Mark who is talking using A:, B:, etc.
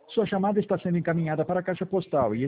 A: Sua chamada está sendo encaminhada para a caixa postal e